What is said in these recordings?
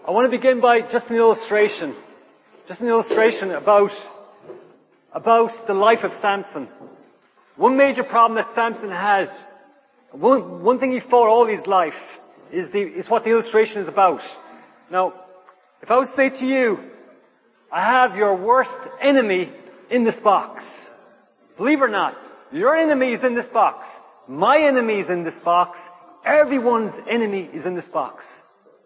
I want to begin by just an illustration. Just an illustration about the life of Samson. One major problem that Samson had, one thing he fought all his life, is what the illustration is about. Now, if I was to say to you, I have your worst enemy in this box. Believe it or not, your enemy is in this box. My enemy is in this box. Everyone's enemy is in this box.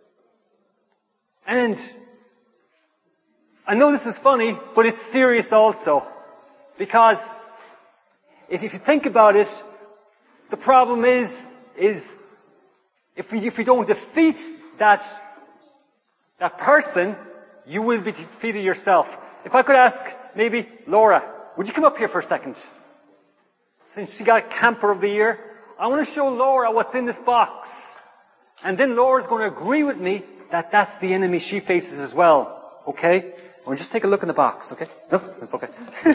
And I know this is funny, but it's serious also. Because if you think about it, the problem is if you don't defeat that person, you will be defeated yourself. If I could ask maybe Laura, would you come up here for a second? Since she got Camper of the Year, I want to show Laura what's in this box. And then Laura's going to agree with me that that's the enemy she faces as well. Okay? We'll just take a look in the box, okay? No, it's okay.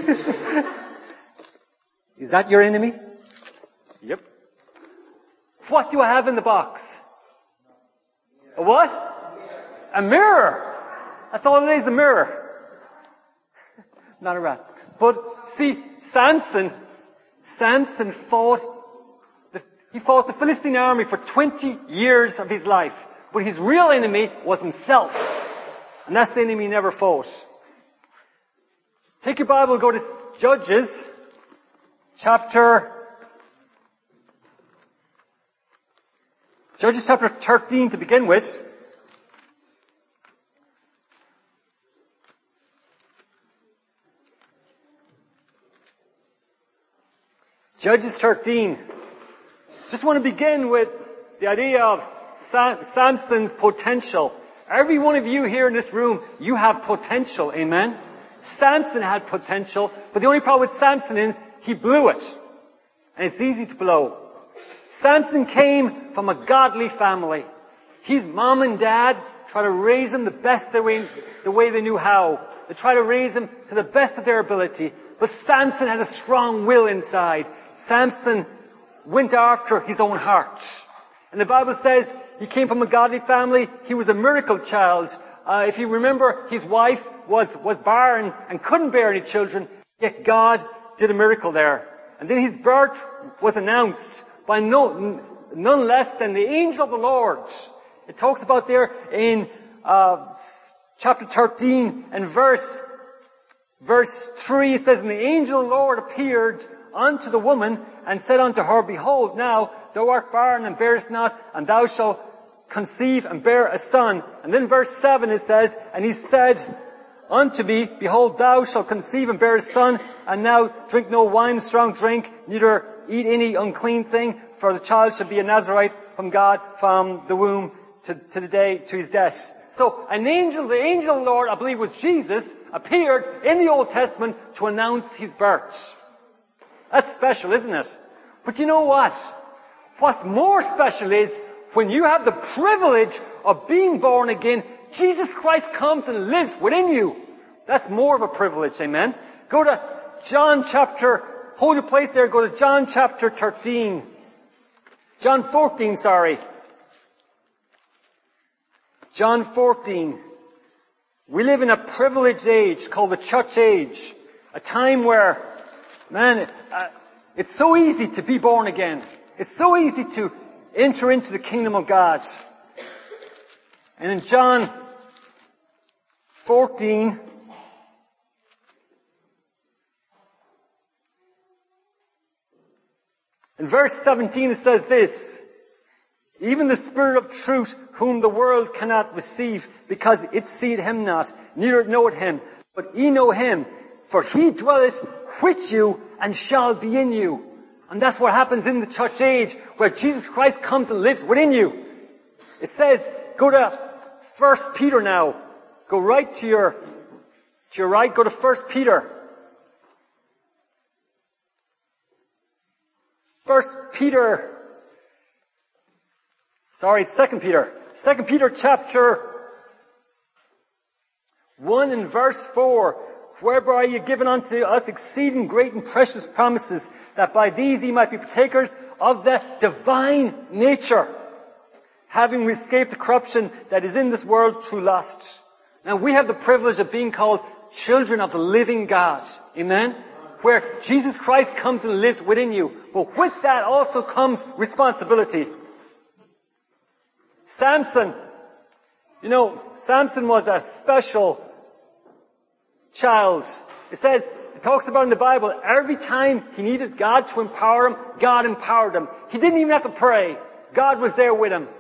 Is that your enemy? Yep. What do I have in the box? A what? A mirror. That's all it is, a mirror. Not a rat. But see, Samson fought the Philistine army for 20 years of his life. But his real enemy was himself. And that's the enemy he never fought. Take your Bible, go to Judges, chapter 13 to begin with. Judges 13. Just want to begin with the idea of Samson's potential. Every one of you here in this room, you have potential, amen? Samson had potential, but the only problem with Samson is he blew it. And it's easy to blow. Samson came from a godly family. His mom and dad tried to raise him the way they knew how. They tried to raise him to the best of their ability. But Samson had a strong will inside. Samson went after his own heart. And the Bible says he came from a godly family. He was a miracle child. If you remember, his wife was barren and couldn't bear any children, yet God did a miracle there. And then his birth was announced by none less than the angel of the Lord. It talks about there in chapter 13 and verse 3, it says, "And the angel of the Lord appeared unto the woman, and said unto her, Behold, now thou art barren and bearest not, and thou shalt conceive and bear a son." And then verse 7 it says, "And he said unto me, Behold, thou shalt conceive and bear a son, and now drink no wine, strong drink, neither eat any unclean thing, for the child shall be a Nazarite from God, from the womb to the day, to his death." So the angel of the Lord, I believe was Jesus, appeared in the Old Testament to announce his birth. That's special, isn't it? But you know what? What's more special is when you have the privilege of being born again, Jesus Christ comes and lives within you. That's more of a privilege, amen? Go to hold your place there, go to John chapter 13. John 14, sorry. John 14. We live in a privileged age called the church age. A time where, it's so easy to be born again. It's so easy to enter into the kingdom of God. And in John 14, in verse 17 it says this, "Even the Spirit of truth, whom the world cannot receive, because it seeth him not, neither knoweth him. But ye know him, for he dwelleth with you and shall be in you." And that's what happens in the church age, where Jesus Christ comes and lives within you. It says, go to 1 Peter now. Go right to your right, go to 1 Peter. 1 Peter, sorry, it's 2 Peter. 2 Peter chapter 1 and verse 4. "Whereby ye given unto us exceeding great and precious promises, that by these ye might be partakers of the divine nature, having escaped the corruption that is in this world through lust. Now we have the privilege of being called children of the living God. Amen? Where Jesus Christ comes and lives within you. But with that also comes responsibility. Samson. You know, Samson was a special child. It talks about in the Bible, every time he needed God to empower him, God empowered him. He didn't even have to pray. God was there with him.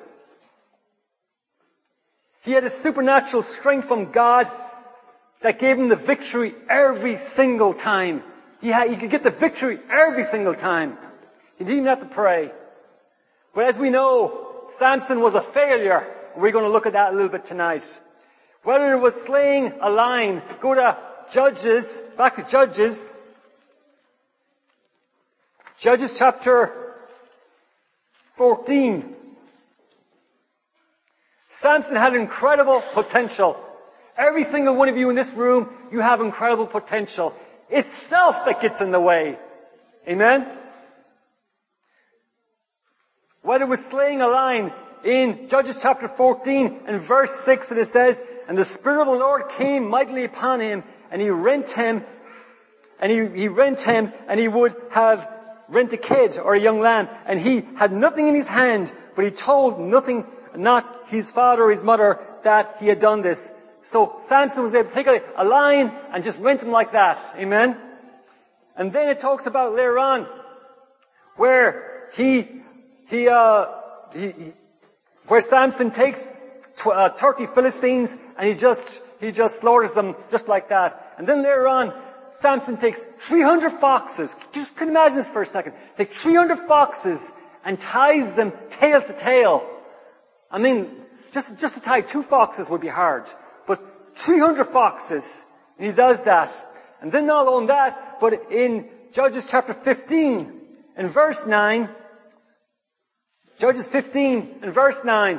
He had a supernatural strength from God that gave him the victory every single time. He could get the victory every single time. He didn't even have to pray. But as we know, Samson was a failure. We're going to look at that a little bit tonight. Whether it was slaying a lion, go to Judges, back to Judges. Judges chapter 14. Samson had incredible potential. Every single one of you in this room, you have incredible potential. It's self that gets in the way. Amen? Whether it was slaying a lion, in Judges chapter 14 and verse 6, it says, "And the Spirit of the Lord came mightily upon him, and he rent him, and he would have rent a kid or a young lamb, and he had nothing in his hand, but he told not his father or his mother that he had done this." So Samson was able to take a lion and just rent him like that. Amen? And then it talks about later on where where Samson takes 30 Philistines and he just slaughters them just like that. And then later on, Samson takes 300 foxes. Just can imagine this for a second. Take 300 foxes and ties them tail to tail. I mean, just to tie 2 foxes would be hard. But 300 foxes. And he does that. And then not only that, but in Judges chapter 15 and verse 9, Judges 15 and verse 9.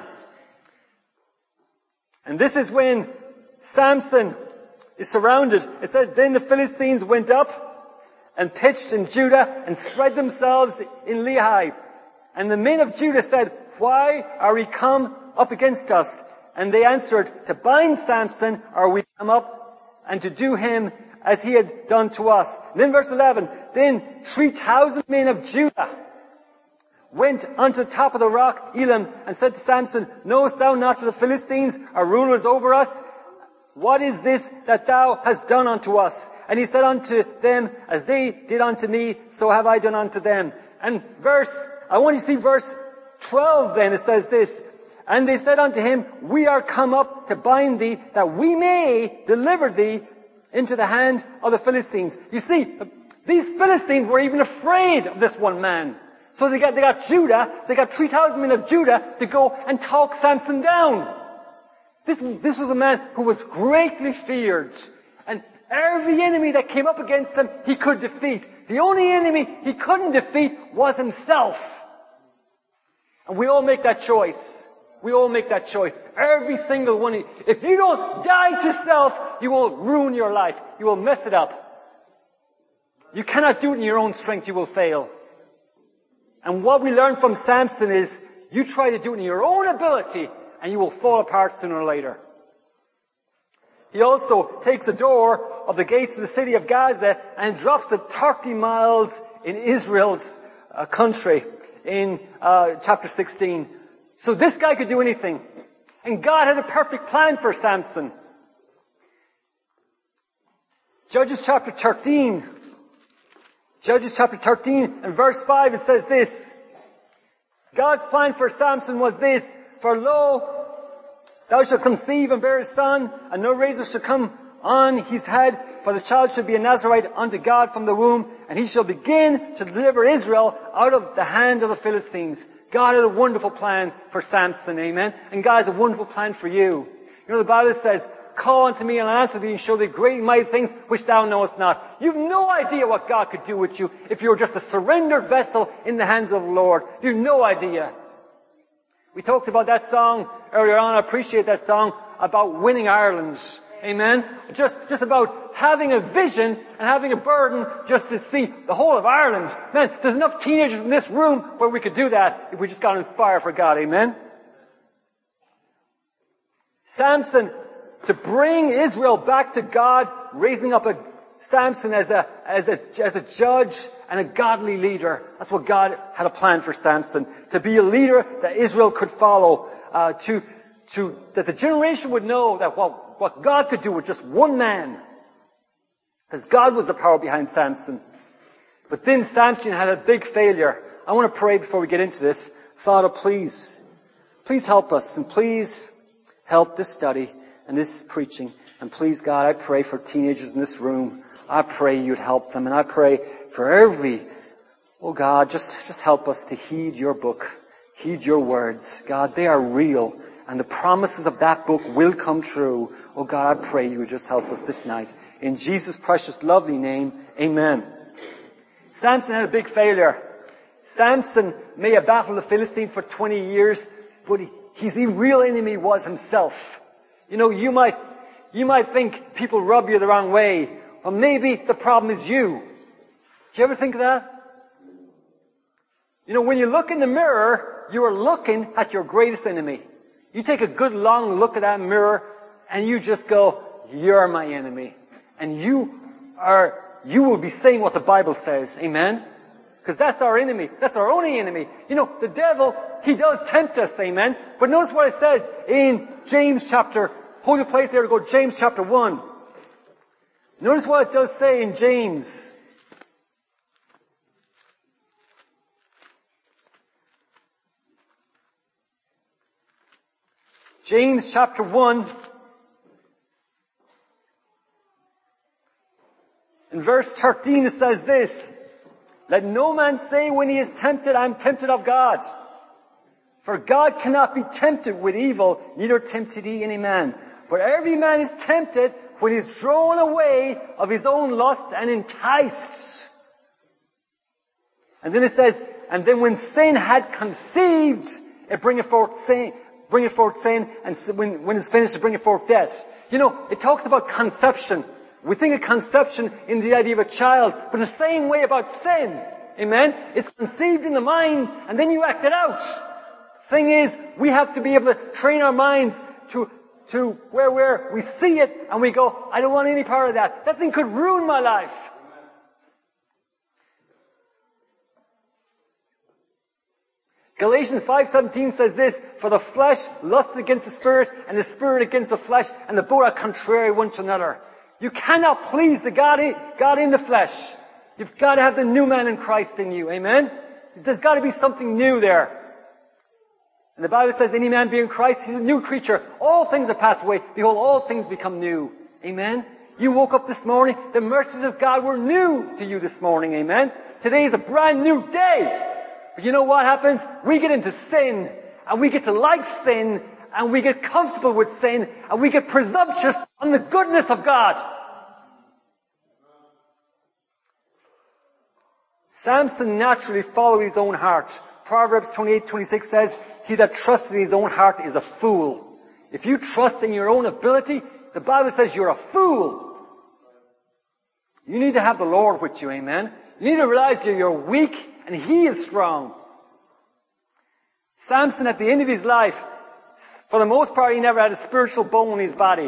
And this is when Samson is surrounded. It says, "Then the Philistines went up and pitched in Judah and spread themselves in Lehi. And the men of Judah said, 'Why are we come up against us?' And they answered, 'To bind Samson are we come up, and to do him as he had done to us.'" And then verse 11, "Then 3,000 men of Judah went unto the top of the rock Elam, and said to Samson, 'Knowest thou not that the Philistines are rulers over us? What is this that thou hast done unto us?' And he said unto them, 'As they did unto me, so have I done unto them.'" And I want you to see verse 12 then. It says this, "And they said unto him, 'We are come up to bind thee, that we may deliver thee into the hand of the Philistines.'" You see, these Philistines were even afraid of this one man. So they got Judah, they got 3,000 men of Judah to go and talk Samson down. This was a man who was greatly feared. And every enemy that came up against him, he could defeat. The only enemy he couldn't defeat was himself. And we all make that choice. We all make that choice. Every single one. If you don't die to self, you will ruin your life. You will mess it up. You cannot do it in your own strength. You will fail. And what we learn from Samson is, you try to do it in your own ability, and you will fall apart sooner or later. He also takes the door of the gates of the city of Gaza and drops it 30 miles in Israel's country in chapter 16. So this guy could do anything. And God had a perfect plan for Samson. Judges chapter 13 and verse 5, it says this. God's plan for Samson was this: "For lo, thou shalt conceive and bear a son, and no razor shall come on his head, for the child shall be a Nazarite unto God from the womb, and he shall begin to deliver Israel out of the hand of the Philistines." God had a wonderful plan for Samson, amen? And God has a wonderful plan for you. You know, the Bible says, "Call unto me and I'll answer thee and show thee great and mighty things which thou knowest not." You've no idea what God could do with you if you were just a surrendered vessel in the hands of the Lord. You've no idea. We talked about that song earlier on. I appreciate that song about winning Ireland. Amen? Just about having a vision and having a burden just to see the whole of Ireland. Man, there's enough teenagers in this room where we could do that if we just got on fire for God. Amen? Samson, to bring Israel back to God, raising up Samson as a judge and a godly leader. That's what God had a plan for Samson. To be a leader that Israel could follow. That the generation would know that what God could do with just one man. Because God was the power behind Samson. But then Samson had a big failure. I want to pray before we get into this. Father, please help us, and please help this study and this preaching. And please, God, I pray for teenagers in this room. I pray you'd help them. And I pray for oh God, just help us to heed your book, heed your words. God, they are real. And the promises of that book will come true. Oh God, I pray you would just help us this night. In Jesus' precious, lovely name, amen. Samson had a big failure. Samson may have battled the Philistine for 20 years, but his real enemy was himself. You know, you might think people rub you the wrong way, or maybe the problem is you. Do you ever think of that? You know, when you look in the mirror, you are looking at your greatest enemy. You take a good long look at that mirror, and you just go, you're my enemy. And you will be saying what the Bible says. Amen? Because that's our enemy. That's our only enemy. You know, the devil, he does tempt us. Amen? But notice what it says in James chapter, hold your place there to go, James chapter 1. Notice what it does say in James. James chapter 1. In verse 13 it says this, let no man say when he is tempted, I am tempted of God. For God cannot be tempted with evil, neither tempted he any man. But every man is tempted when he is drawn away of his own lust and enticed. And then it says, and then when sin had conceived, it bringeth forth sin, and when it's finished, it bringeth forth death. You know, it talks about conception. We think of conception in the idea of a child, but the same way about sin. Amen? It's conceived in the mind, and then you act it out. Thing is, we have to be able to train our minds to where we see it, and we go, I don't want any part of that. That thing could ruin my life. Galatians 5:17 says this, for the flesh lusts against the spirit, and the spirit against the flesh, and the both are contrary one to another. You cannot please the God in the flesh. You've got to have the new man in Christ in you. Amen? There's got to be something new there. And the Bible says, any man be in Christ, he's a new creature. All things are passed away. Behold, all things become new. Amen? You woke up this morning, the mercies of God were new to you this morning. Amen? Today is a brand new day. But you know what happens? We get into sin, and we get to like sin, and we get comfortable with sin, and we get presumptuous on the goodness of God. Samson naturally followed his own heart. Proverbs 28:26 says, he that trusts in his own heart is a fool. If you trust in your own ability, the Bible says you're a fool. You need to have the Lord with you, amen? You need to realize that you're weak, and he is strong. Samson, at the end of his life, for the most part, he never had a spiritual bone in his body.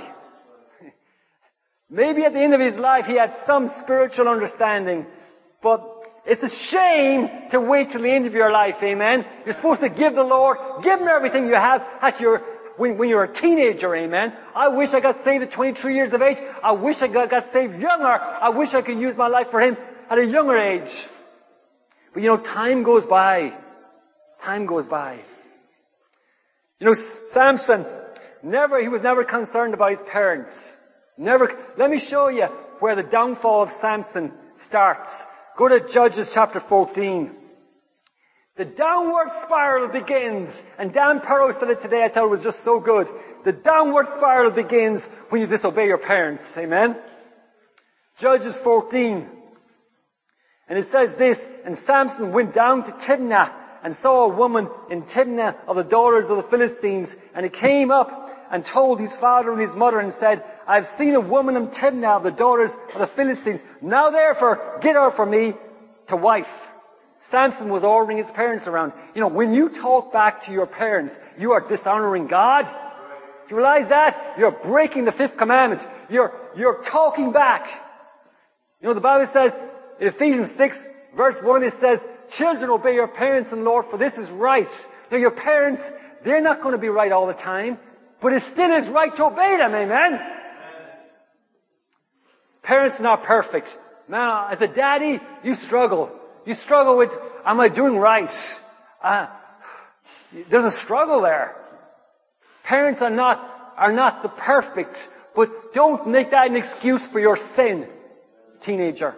Maybe at the end of his life, he had some spiritual understanding. But it's a shame to wait till the end of your life, amen? You're supposed to give the Lord, give him everything you have when you're a teenager, amen? I wish I got saved at 23 years of age. I wish I got saved younger. I wish I could use my life for him at a younger age. But you know, time goes by. Time goes by. You know, Samson, he was never concerned about his parents. Never. Let me show you where the downfall of Samson starts. Go to Judges chapter 14. The downward spiral begins. And Dan Perrow said it today. I thought it was just so good. The downward spiral begins when you disobey your parents. Amen? Judges 14. And it says this, and Samson went down to Timnah and saw a woman in Timnah of the daughters of the Philistines. And he came up and told his father and his mother and said, I have seen a woman in Timnah of the daughters of the Philistines. Now therefore, get her for me to wife. Samson was ordering his parents around. You know, when you talk back to your parents, you are dishonoring God. Do you realize that? You're breaking the fifth commandment. You're talking back. You know, the Bible says, in Ephesians 6, verse 1, it says, children, obey your parents in the Lord, for this is right. Now, your parents, they're not going to be right all the time, but it still is right to obey them, amen? Parents are not perfect. Now, as a daddy, you struggle. You struggle with, am I doing right? There's a struggle there. Parents are not the perfect, but don't make that an excuse for your sin, teenager.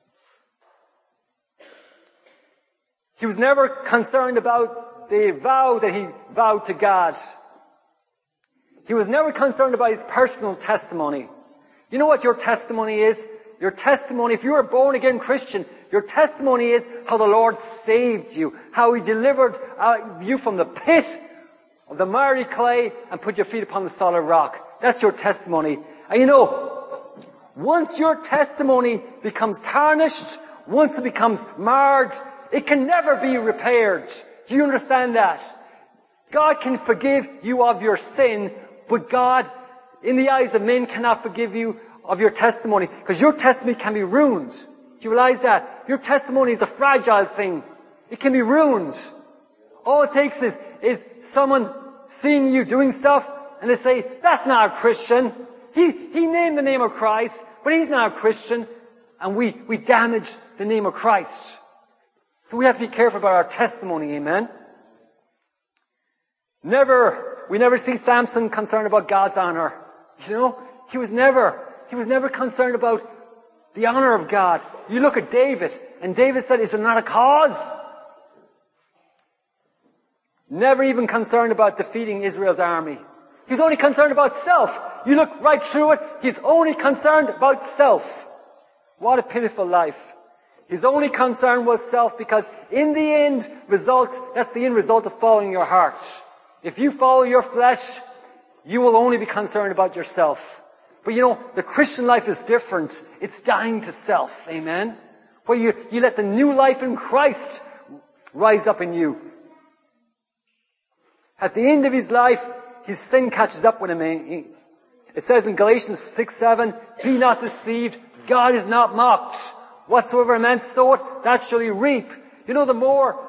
He was never concerned about the vow that he vowed to God. He was never concerned about his personal testimony. You know what your testimony is? Your testimony, if you're a born-again Christian, your testimony is how the Lord saved you, how He delivered you from the pit of the miry clay and put your feet upon the solid rock. That's your testimony. And you know, once your testimony becomes tarnished, once it becomes marred, it can never be repaired. Do you understand that? God can forgive you of your sin, but God, in the eyes of men, cannot forgive you of your testimony, because your testimony can be ruined. Do you realize that? Your testimony is a fragile thing. It can be ruined. All it takes is someone seeing you doing stuff, and they say, that's not a Christian. He named the name of Christ, but he's not a Christian. And we damage the name of Christ. So we have to be careful about our testimony, amen? We never see Samson concerned about God's honor. You know, he was never concerned about the honor of God. You look at David, and David said, is it not a cause? Never even concerned about defeating Israel's army. He's only concerned about self. You look right through it, he's only concerned about self. What a pitiful life. His only concern was self, because in the end result, that's the end result of following your heart. If you follow your flesh, you will only be concerned about yourself. But you know, the Christian life is different. It's dying to self. Amen? Where you let the new life in Christ rise up in you. At the end of his life, his sin catches up with him. It says in Galatians 6:7, be not deceived, God is not mocked. Whatsoever a man soweth, that shall he reap. You know, the more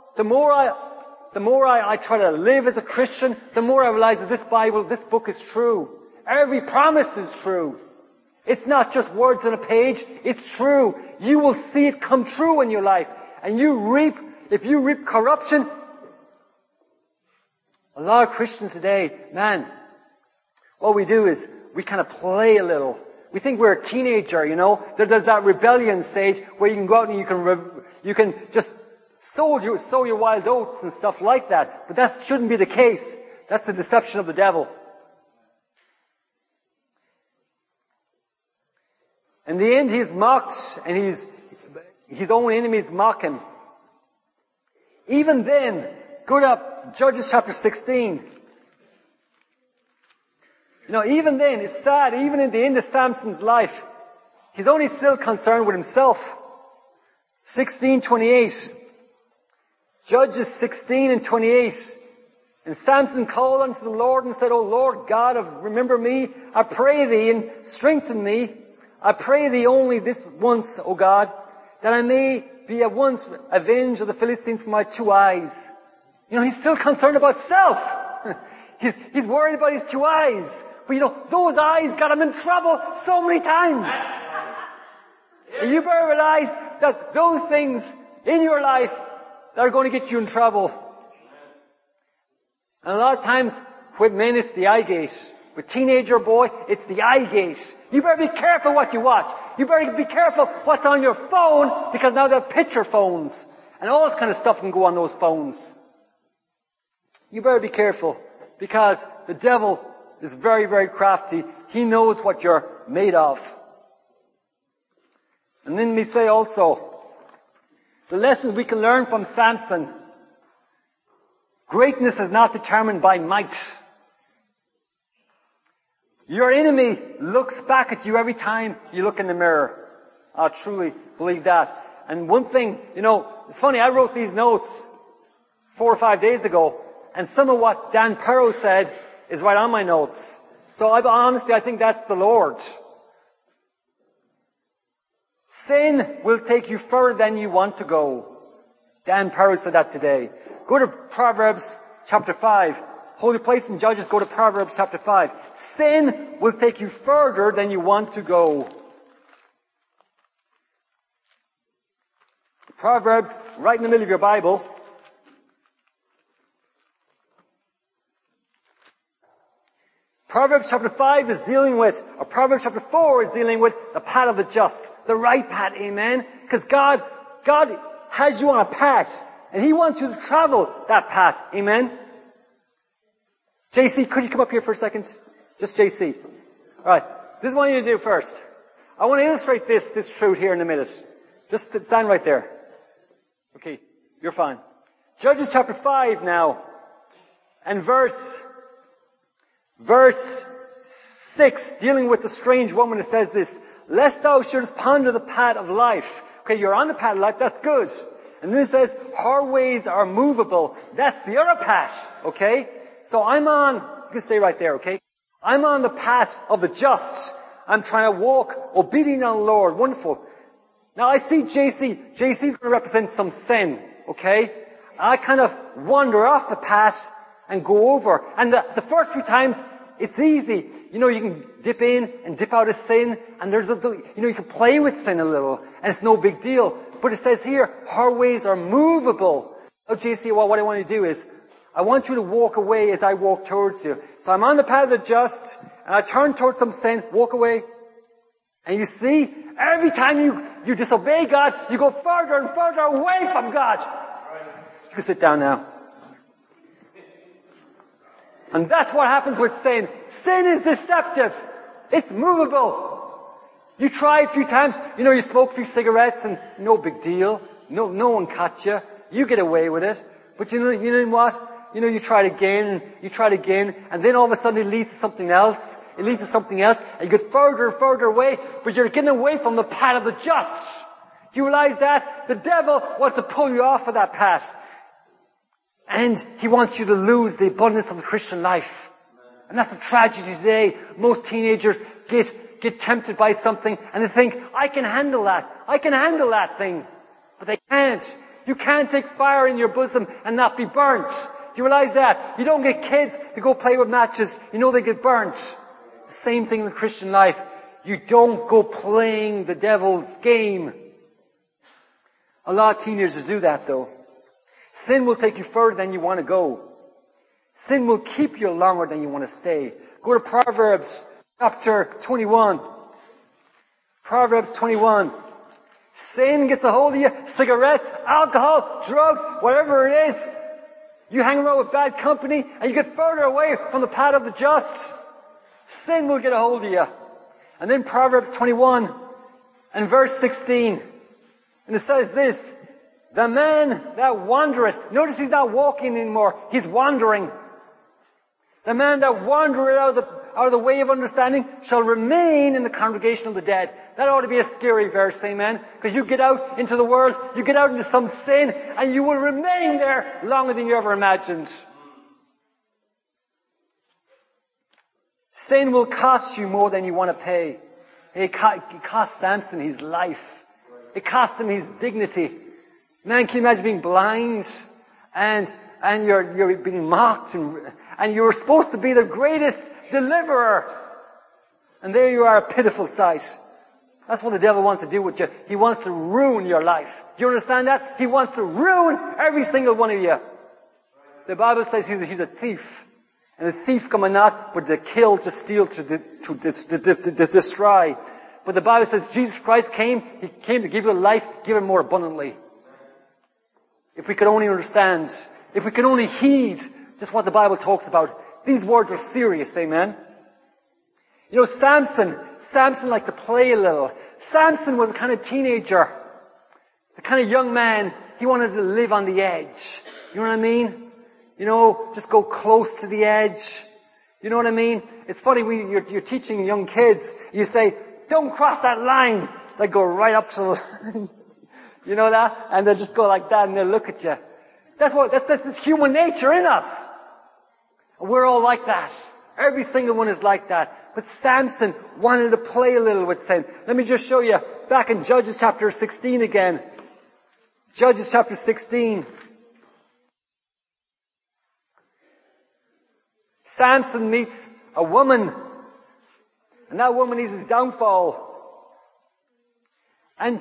I try to live as a Christian, the more I realize that this book is true. Every promise is true. It's not just words on a page, it's true. You will see it come true in your life. And if you reap corruption, a lot of Christians today, man, what we do is we kind of play a little. We think we're a teenager, you know. There's that rebellion stage where you can go out and you can just sow your wild oats and stuff like that. But that shouldn't be the case. That's the deception of the devil. In the end, he's mocked, and his own enemies mock him. Even then, go to Judges chapter 16. You know, even then, it's sad, even in the end of Samson's life, he's only still concerned with himself. 16:28. Judges 16:28. And Samson called unto the Lord and said, O Lord God, remember me, I pray thee, and strengthen me. I pray thee only this once, O God, that I may be at once avenged of the Philistines for my two eyes. You know, he's still concerned about self. He's worried about his two eyes. But you know, those eyes got him in trouble so many times. And you better realize that those things in your life that are going to get you in trouble. And a lot of times, with men, it's the eye gate. With teenager boy, it's the eye gate. You better be careful what you watch. You better be careful what's on your phone, because now they're picture phones. And all this kind of stuff can go on those phones. You better be careful, because the devil is very, very crafty. He knows what you're made of. And then we say also, the lessons we can learn from Samson. Greatness is not determined by might. Your enemy looks back at you every time you look in the mirror. I truly believe that. And one thing, you know, it's funny, I wrote these notes 4 or 5 days ago, and some of what Dan Perrow said is right on my notes. So honestly, I think that's the Lord. Sin will take you further than you want to go. Dan Perry said that today. Go to Proverbs chapter 5. Holy place in Judges, go to Proverbs chapter 5. Sin will take you further than you want to go. Proverbs, right in the middle of your Bible. Proverbs chapter 5 is dealing with, or Proverbs chapter 4 is dealing with the path of the just. The right path, amen? Because God has you on a path, and He wants you to travel that path, amen? JC, could you come up here for a second? Just JC. Alright, this is what I need to do first. I want to illustrate this truth here in a minute. Just stand right there. Okay, you're fine. Judges chapter 5 now, and verse 6, dealing with the strange woman, it says this, lest thou shouldest ponder the path of life. Okay, you're on the path of life, that's good. And then it says, her ways are movable. That's the other path, okay? So you can stay right there, okay? I'm on the path of the just. I'm trying to walk obedient on the Lord. Wonderful. Now I see JC. JC's going to represent some sin, okay? I kind of wander off the path and go over. And the first few times, it's easy. You know, you can dip in and dip out of sin, and you can play with sin a little, and it's no big deal. But it says here, her ways are movable. Now, JC, what I want to do is, I want you to walk away as I walk towards you. So I'm on the path of the just, and I turn towards some sin, walk away. And you see, every time you disobey God, you go further and further away from God. You can sit down now. And that's what happens with sin. Sin is deceptive. It's movable. You try a few times, you smoke a few cigarettes and no big deal. No one caught you. You get away with it. But you know what? You try it again, and then all of a sudden it leads to something else. And you get further and further away, but you're getting away from the path of the just. Do you realize that? The devil wants to pull you off of that path. And he wants you to lose the abundance of the Christian life. And that's the tragedy today. Most teenagers get tempted by something, and they think, I can handle that thing. But they can't. You can't take fire in your bosom and not be burnt. Do you realize that? You don't get kids to go play with matches. They get burnt. Same thing in the Christian life. You don't go playing the devil's game. A lot of teenagers do that though. Sin will take you further than you want to go. Sin will keep you longer than you want to stay. Go to Proverbs chapter 21. Proverbs 21. Sin gets a hold of you. Cigarettes, alcohol, drugs, whatever it is. You hang around with bad company and you get further away from the path of the just. Sin will get a hold of you. And then Proverbs 21 and verse 16. And it says this, the man that wandereth, notice he's not walking anymore, he's wandering. The man that wandereth out of the way of understanding shall remain in the congregation of the dead. That ought to be a scary verse, amen? Because you get out into the world, you get out into some sin, and you will remain there longer than you ever imagined. Sin will cost you more than you want to pay. It cost Samson his life. It cost him his dignity. Man, can you imagine being blind and you're being mocked and you were supposed to be the greatest deliverer. And there you are, a pitiful sight. That's what the devil wants to do with you. He wants to ruin your life. Do you understand that? He wants to ruin every single one of you. The Bible says he's a thief. And the thief cometh not but to kill, to steal, to destroy. But the Bible says Jesus Christ came. He came to give you life, give it more abundantly. If we could only understand, if we could only heed just what the Bible talks about. These words are serious, amen? Samson liked to play a little. Samson was a kind of teenager, the kind of young man, he wanted to live on the edge. You know what I mean? Just go close to the edge. You know what I mean? It's funny, you're teaching young kids, you say, don't cross that line. They go right up to the line. You know that? And they'll just go like that and they'll look at you. That's human nature in us. And we're all like that. Every single one is like that. But Samson wanted to play a little with sin. Let me just show you back in Judges chapter 16 again. Judges chapter 16. Samson meets a woman, and that woman is his downfall. And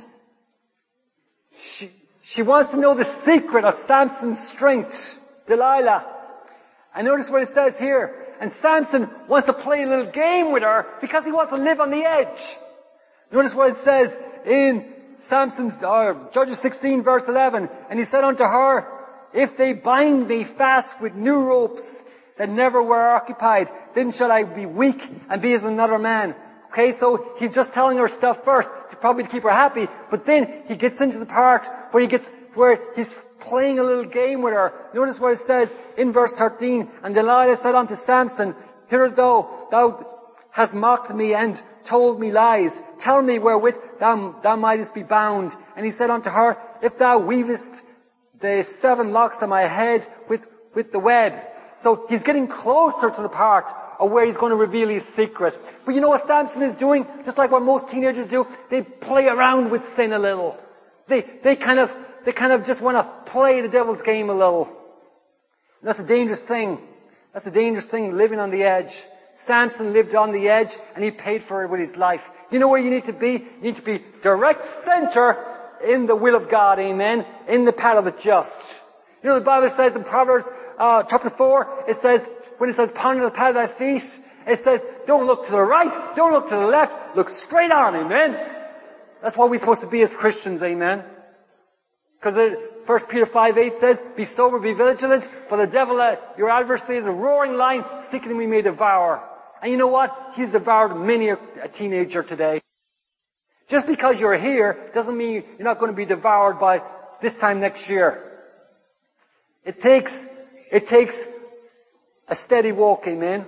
she wants to know the secret of Samson's strength, Delilah. And notice what it says here. And Samson wants to play a little game with her because he wants to live on the edge. Notice what it says in Judges 16 verse 11. And he said unto her, if they bind me fast with new ropes that never were occupied, then shall I be weak and be as another man. Okay, so he's just telling her stuff first, probably to keep her happy, but then he gets into the part where he's playing a little game with her. Notice what it says in verse 13, and Delilah said unto Samson, hitherto thou hast mocked me and told me lies. Tell me wherewith thou mightest be bound. And he said unto her, if thou weavest the 7 locks of my head with the web. So he's getting closer to the part of where he's going to reveal his secret. But you know what Samson is doing? Just like what most teenagers do, they play around with sin a little. They kind of just want to play the devil's game a little. And that's a dangerous thing. That's a dangerous thing, living on the edge. Samson lived on the edge, and he paid for it with his life. You know where you need to be? You need to be direct center in the will of God, amen? In the path of the just. You know, the Bible says in Proverbs chapter 4, it says, when it says, ponder the path of thy feet, it says, don't look to the right, don't look to the left, look straight on, amen? That's what we're supposed to be as Christians, amen? Because 1 Peter 5:8 says, be sober, be vigilant, for the devil, your adversary, is a roaring lion, seeking whom he may devour. And you know what? He's devoured many a teenager today. Just because you're here doesn't mean you're not going to be devoured by this time next year. It takes a steady walk, amen?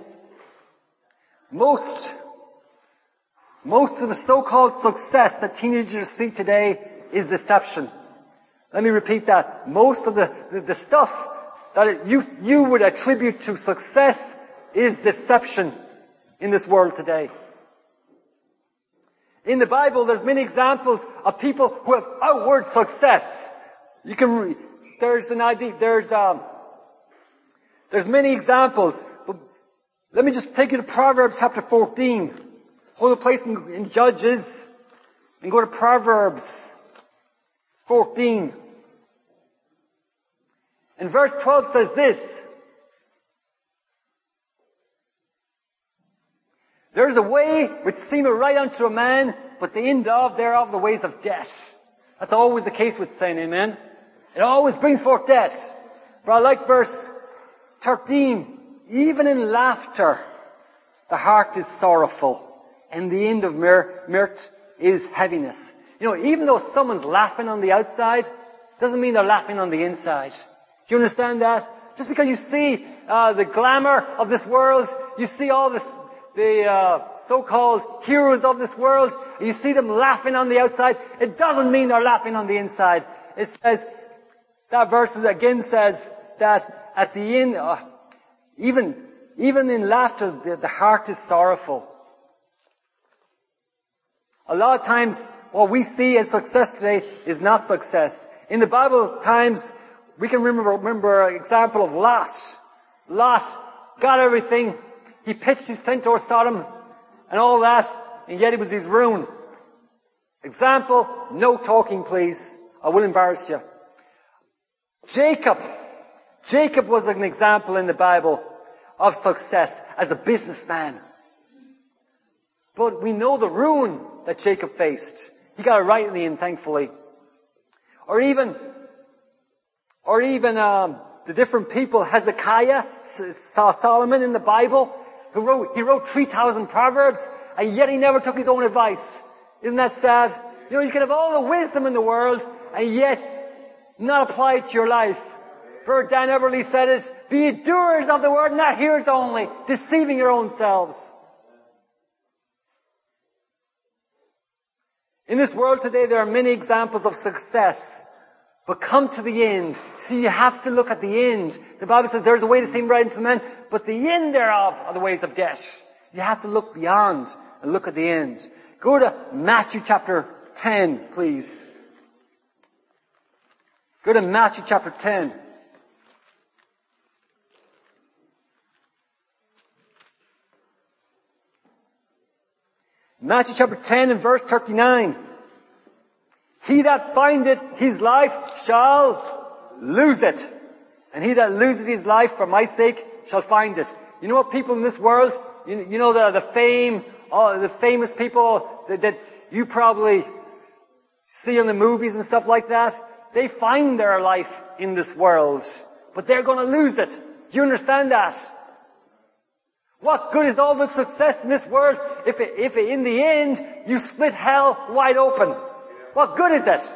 Most of the so-called success that teenagers see today is deception. Let me repeat that. Most of the stuff that you would attribute to success is deception in this world today. In the Bible, there's many examples of people who have outward success. There's many examples, but let me just take you to Proverbs chapter 14. Hold a place in Judges and go to Proverbs 14. And verse 12 says this. There is a way which seemeth right unto a man, but the end thereof the ways of death. That's always the case with sin, amen? It always brings forth death. But I like verse 13. Even in laughter, the heart is sorrowful, and the end of mirth is heaviness. You know, even though someone's laughing on the outside, doesn't mean they're laughing on the inside. Do you understand that? Just because you see the glamour of this world, you see all the so-called heroes of this world, you see them laughing on the outside, it doesn't mean they're laughing on the inside. It says, that verse again says that at the end, even in laughter, the heart is sorrowful. A lot of times, what we see as success today is not success. In the Bible times, we can remember an example of Lot. Lot got everything. He pitched his tent toward Sodom and all that, and yet it was his ruin. Example, no talking please. I will embarrass you. Jacob was an example in the Bible of success as a businessman. But we know the ruin that Jacob faced. He got it right in the end, thankfully. Or even the different people, Hezekiah, saw Solomon in the Bible, he wrote 3,000 proverbs, and yet he never took his own advice. Isn't that sad? You know, you can have all the wisdom in the world, and yet not apply it to your life. Brother Dan Everly said it, be doers of the word, not hearers only, deceiving your own selves. In this world today, there are many examples of success, but come to the end. See, you have to look at the end. The Bible says there's a way to seem right unto man, but the end thereof are the ways of death. You have to look beyond and look at the end. Go to Matthew chapter 10, please. Go to Matthew chapter 10. Matthew chapter 10 and verse 39. He that findeth his life shall lose it. And he that loseth his life for my sake shall find it. You know what people in this world, you know the fame, the famous people that you probably see in the movies and stuff like that, they find their life in this world, but they're going to lose it. Do you understand that? What good is all the success in this world if in the end you split hell wide open? What good is it?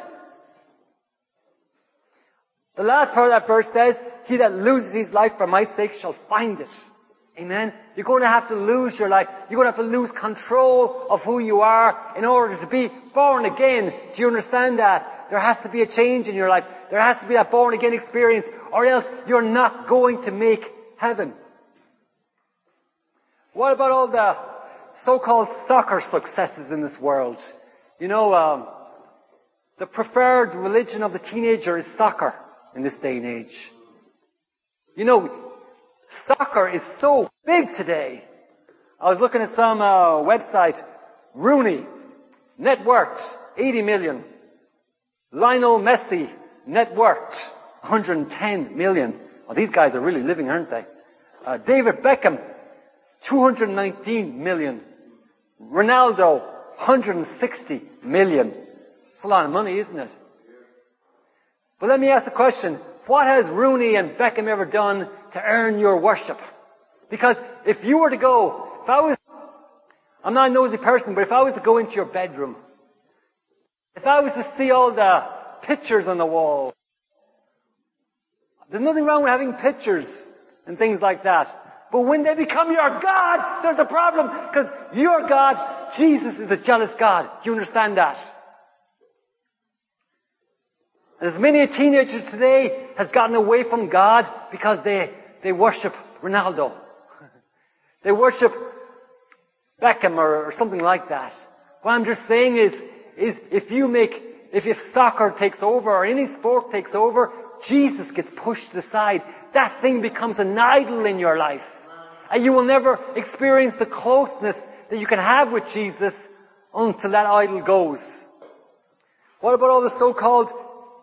The last part of that verse says, he that loses his life for my sake shall find it. Amen? You're going to have to lose your life. You're going to have to lose control of who you are in order to be born again. Do you understand that? There has to be a change in your life. There has to be that born again experience, or else you're not going to make heaven. What about all the so-called soccer successes in this world? You know, the preferred religion of the teenager is soccer in this day and age. You know, soccer is so big today. I was looking at some website. Rooney, net worth, 80 million. Lionel Messi, net worth, 110 million. Oh, these guys are really living, aren't they? David Beckham, 219 million. Ronaldo, 160 million. It's a lot of money, isn't it? But let me ask the question, what has Rooney and Beckham ever done to earn your worship? Because if you were to go, I'm not a nosy person, but if I was to go into your bedroom, if I was to see all the pictures on the wall, there's nothing wrong with having pictures and things like that. But when they become your God, there's a problem, because your God, Jesus, is a jealous God. Do you understand that? As many a teenager today has gotten away from God because they worship Ronaldo. They worship Beckham or something like that. What I'm just saying is if soccer takes over or any sport takes over, Jesus gets pushed aside. That thing becomes an idol in your life. And you will never experience the closeness that you can have with Jesus until that idol goes. What about all the so-called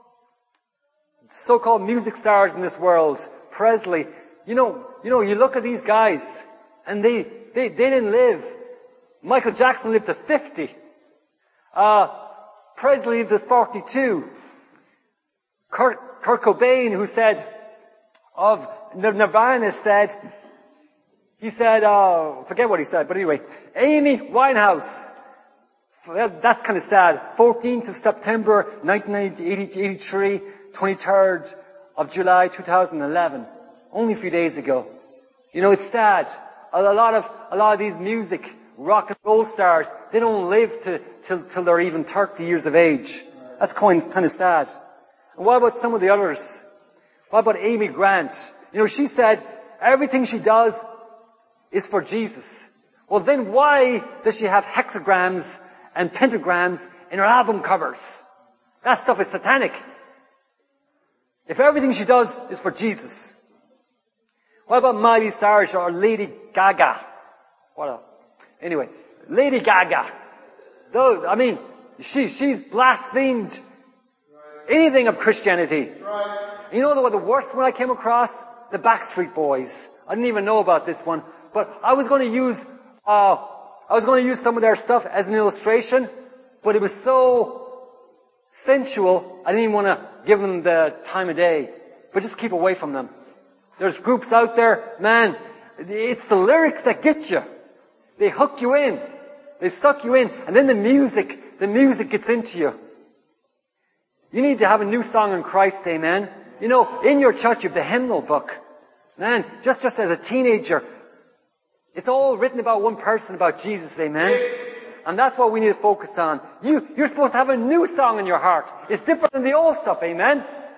music stars in this world? Presley. You know, you look at these guys and they didn't live. Michael Jackson lived to 50. Presley lived to 42. Kurt Cobain, who said, of Nirvana forget what he said, but anyway, Amy Winehouse, that's kind of sad, 14th of September 1983, 23rd of July 2011, only a few days ago. You know, it's sad. A lot of these music, rock and roll stars, they don't live till they're even 30 years of age. That's kind of sad. And what about some of the others? What about Amy Grant? You know, she said everything she does is for Jesus. Well, then why does she have hexagrams and pentagrams in her album covers? That stuff is satanic. If everything she does is for Jesus. What about Miley Cyrus or Lady Gaga? Anyway, Lady Gaga. She's blasphemed anything of Christianity. You know what the worst one I came across? The Backstreet Boys. I didn't even know about this one, but I was going to use some of their stuff as an illustration, but it was so sensual, I didn't even want to give them the time of day. But just keep away from them. There's groups out there, man, it's the lyrics that get you. They hook you in. They suck you in. And then the music gets into you. You need to have a new song in Christ, amen? You know, in your church you have the hymnal book. Man, just as a teenager, it's all written about one person, about Jesus, amen? And that's what we need to focus on. You're supposed to have a new song in your heart. It's different than the old stuff, amen?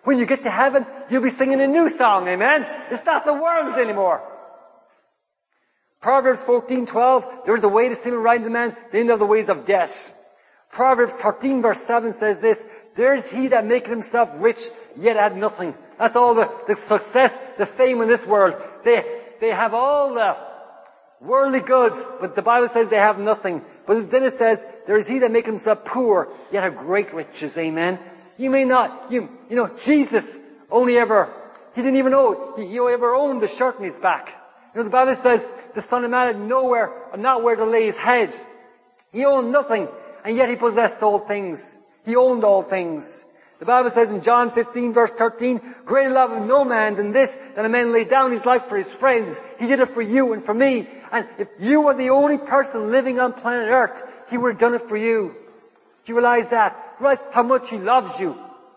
When you get to heaven, you'll be singing a new song, amen? It's not the world anymore. Proverbs 14:12, there is a way to seem right to man, the end of the ways of death. Proverbs 13 verse 7 says this, there is he that maketh himself rich, yet had nothing. That's all the success, the fame in this world. They have all the worldly goods, but the Bible says they have nothing. But then it says, there is he that maketh himself poor, yet have great riches, amen? You may not, you know, Jesus he didn't even know, he ever owned the shirt on his back. You know, the Bible says, the Son of Man had not where to lay his head. He owned nothing, and yet he possessed all things. He owned all things. The Bible says in John 15 verse 13, greater love of no man than this, that a man lay down his life for his friends. He did it for you and for me. And if you were the only person living on planet Earth, he would have done it for you. Do you realize that? Realize how much he loves you.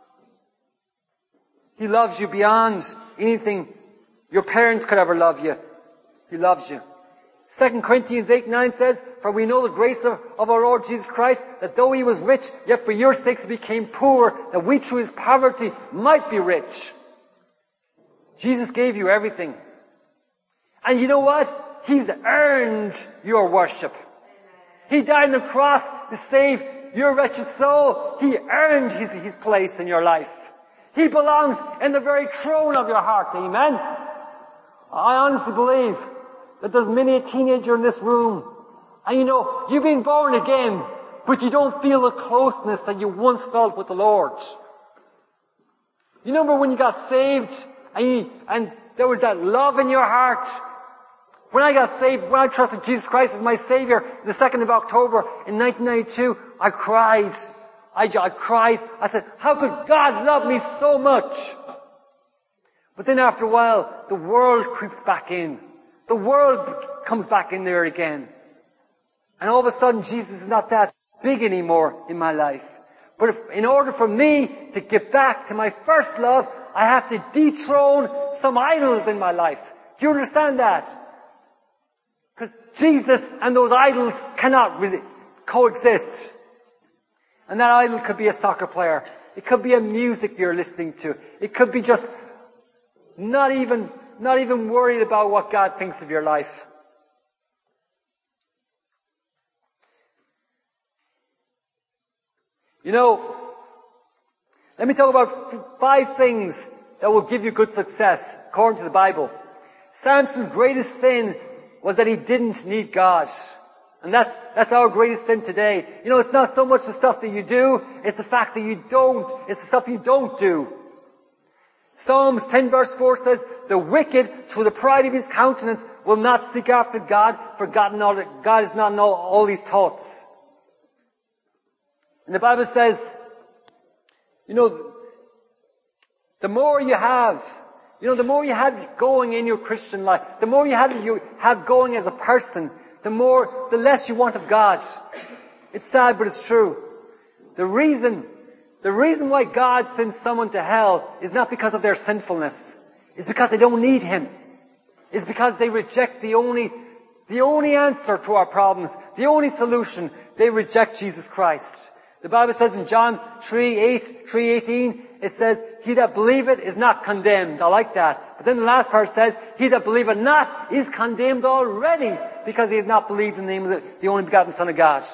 He loves you beyond anything your parents could ever love you. He loves you. 2 Corinthians 8:9 says, for we know the grace of our Lord Jesus Christ, that though he was rich, yet for your sakes he became poor, that we through his poverty might be rich. Jesus gave you everything. And you know what? He's earned your worship. He died on the cross to save your wretched soul. He earned his place in your life. He belongs in the very throne of your heart. Amen? I honestly believe that there's many a teenager in this room, and you know, you've been born again, but you don't feel the closeness that you once felt with the Lord. You remember when you got saved, and there was that love in your heart? When I got saved, when I trusted Jesus Christ as my Savior, the 2nd of October in 1992, I cried. I cried. I said, how could God love me so much? But then after a while, the world creeps back in. The world comes back in there again. And all of a sudden, Jesus is not that big anymore in my life. But in order for me to get back to my first love, I have to dethrone some idols in my life. Do you understand that? Because Jesus and those idols cannot coexist. And that idol could be a soccer player. It could be a music you're listening to. It could be just not even worried about what God thinks of your life. You know, let me talk about 5 things that will give you good success, according to the Bible. Samson's greatest sin was that he didn't need God. And that's our greatest sin today. You know, it's not so much the stuff that you do, it's the fact that it's the stuff you don't do. Psalms 10 verse 4 says, the wicked, through the pride of his countenance, will not seek after God, for God is not in all these thoughts. And the Bible says, you know, the more you have going in your Christian life, the more you have going as a person, the less you want of God. It's sad, but it's true. The reason why God sends someone to hell is not because of their sinfulness. It's because they don't need Him. It's because they reject the only answer to our problems, the only solution. They reject Jesus Christ. The Bible says in John 3:18, it says, he that believeth is not condemned. I like that. But then the last part says, he that believeth not is condemned already, because he has not believed in the name of the only begotten Son of God.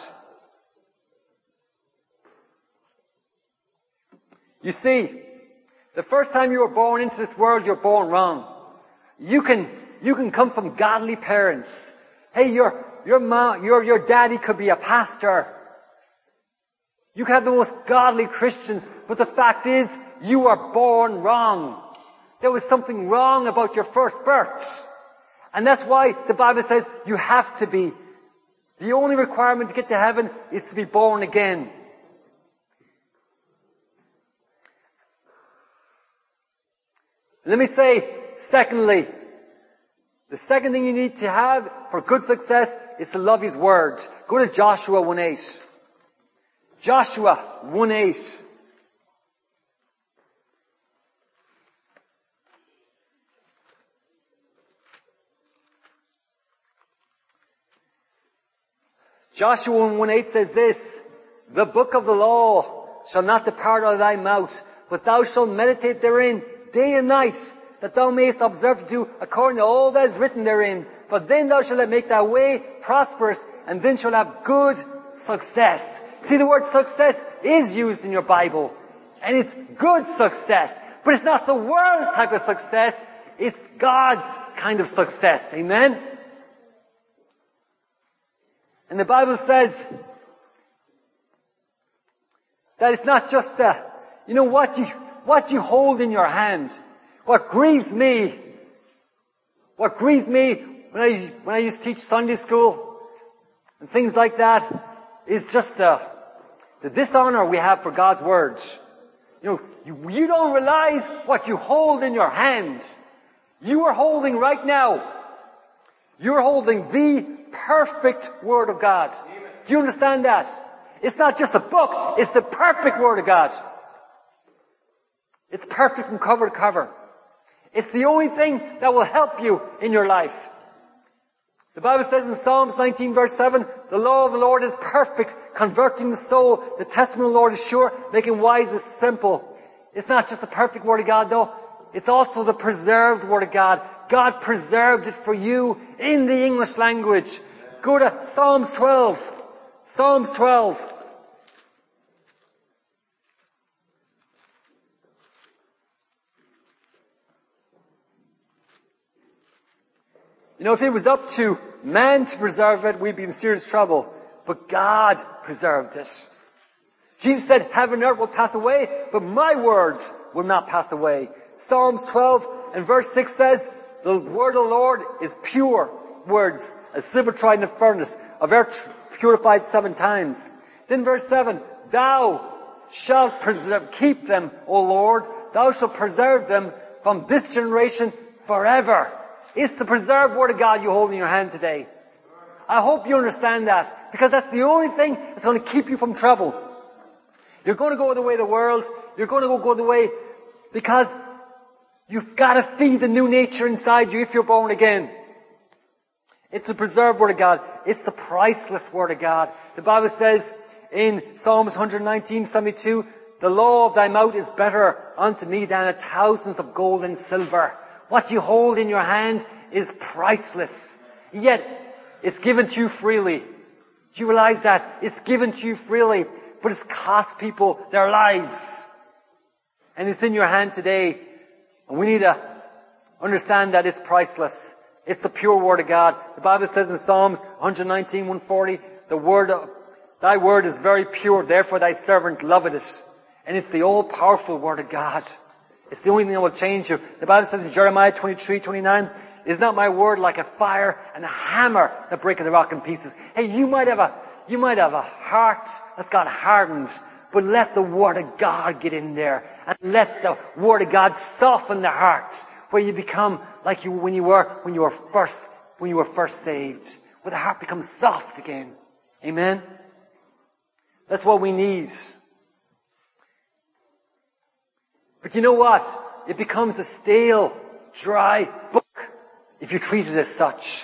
You see, the first time you were born into this world, you're born wrong. You can come from godly parents. Hey, your daddy could be a pastor. You can have the most godly Christians, but the fact is, you are born wrong. There was something wrong about your first birth. And that's why the Bible says you have to be. The only requirement to get to heaven is to be born again. Let me say, secondly, the second thing you need to have for good success is to love His Word. Go to Joshua 1:8. Joshua 1:8. Joshua 1:8 says this, the book of the law shall not depart out of thy mouth, but thou shalt meditate therein day and night, that thou mayest observe to do according to all that is written therein. For then thou shalt make thy way prosperous, and then shalt have good success. See, the word success is used in your Bible, and it's good success, but it's not the world's type of success, it's God's kind of success. Amen? And the Bible says that it's not just what you hold in your hand. What grieves me when I used to teach Sunday school and things like that is just the dishonor we have for God's words. You don't realize what you hold in your hand. You are holding right now. You're holding the perfect Word of God. Do you understand that? It's not just a book, it's the perfect Word of God. It's perfect from cover to cover. It's the only thing that will help you in your life. The Bible says in Psalms 19 verse 7, the law of the Lord is perfect, converting the soul. The testimony of the Lord is sure, making wise the simple. It's not just the perfect Word of God though. It's also the preserved Word of God. God preserved it for you in the English language. Go to Psalms 12. Psalms 12. If it was up to man to preserve it, we'd be in serious trouble. But God preserved it. Jesus said, heaven and earth will pass away, but my words will not pass away. Psalms 12 and verse 6 says, the word of the Lord is pure words, as silver tried in a furnace, of earth purified 7 times. Then verse 7, thou shalt keep them, O Lord, thou shalt preserve them from this generation forever. It's the preserved Word of God you hold in your hand today. I hope you understand that, because that's the only thing that's going to keep you from trouble. You're going to go the way of the world. You're going to go the way because you've got to feed the new nature inside you if you're born again. It's the preserved Word of God. It's the priceless Word of God. The Bible says in Psalms 119:72, the law of thy mouth is better unto me than 1,000 of gold and silver. What you hold in your hand is priceless. Yet, it's given to you freely. Do you realize that? It's given to you freely, but it's cost people their lives. And it's in your hand today. And we need to understand that it's priceless. It's the pure Word of God. The Bible says in Psalms 119:140, thy word is very pure, therefore thy servant loveth it. And it's the all-powerful Word of God. It's the only thing that will change you. The Bible says in Jeremiah 23:29, is not my word like a fire and a hammer that breaketh the rock in pieces? Hey, you might have a heart that's got hardened, but let the Word of God get in there, and let the Word of God soften the heart, where you become like when you were first saved, where the heart becomes soft again. Amen. That's what we need. But you know what? It becomes a stale, dry book if you treat it as such.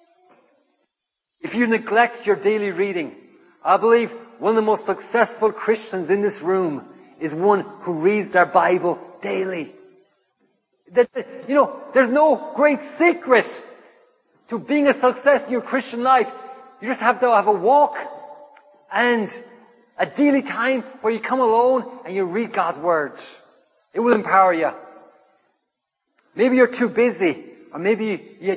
If you neglect your daily reading, I believe one of the most successful Christians in this room is one who reads their Bible daily. There's no great secret to being a success in your Christian life. You just have to have a walk and a daily time where you come alone and you read God's words. It will empower you. Maybe you're too busy, or maybe you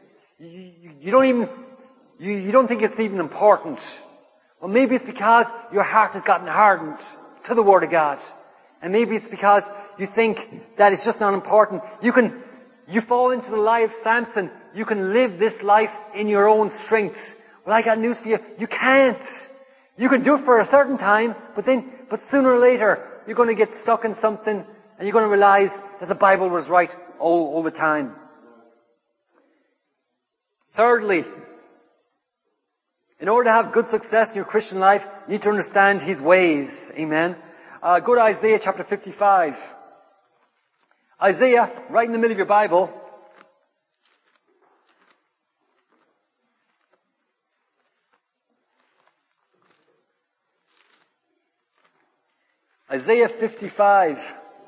don't think it's even important. Well, maybe it's because your heart has gotten hardened to the Word of God. And maybe it's because you think that it's just not important. You fall into the lie of Samson. You can live this life in your own strength. Well, I got news for you. You can't. You can do it for a certain time, but sooner or later, you're going to get stuck in something, and you're going to realize that the Bible was right all the time. Thirdly, in order to have good success in your Christian life, you need to understand His ways. Amen. Go to Isaiah chapter 55. Isaiah, right in the middle of your Bible. Isaiah 55.